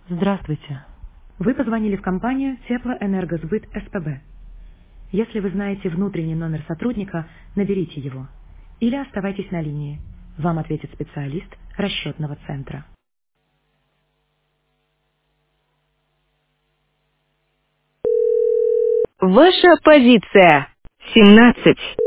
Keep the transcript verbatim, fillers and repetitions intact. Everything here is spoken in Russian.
Здравствуйте. Вы позвонили в компанию Теплоэнергосбыт СПБ. Если вы знаете внутренний номер сотрудника, наберите его. Или оставайтесь на линии. Вам ответит специалист расчетного центра. Ваша позиция. семнадцать.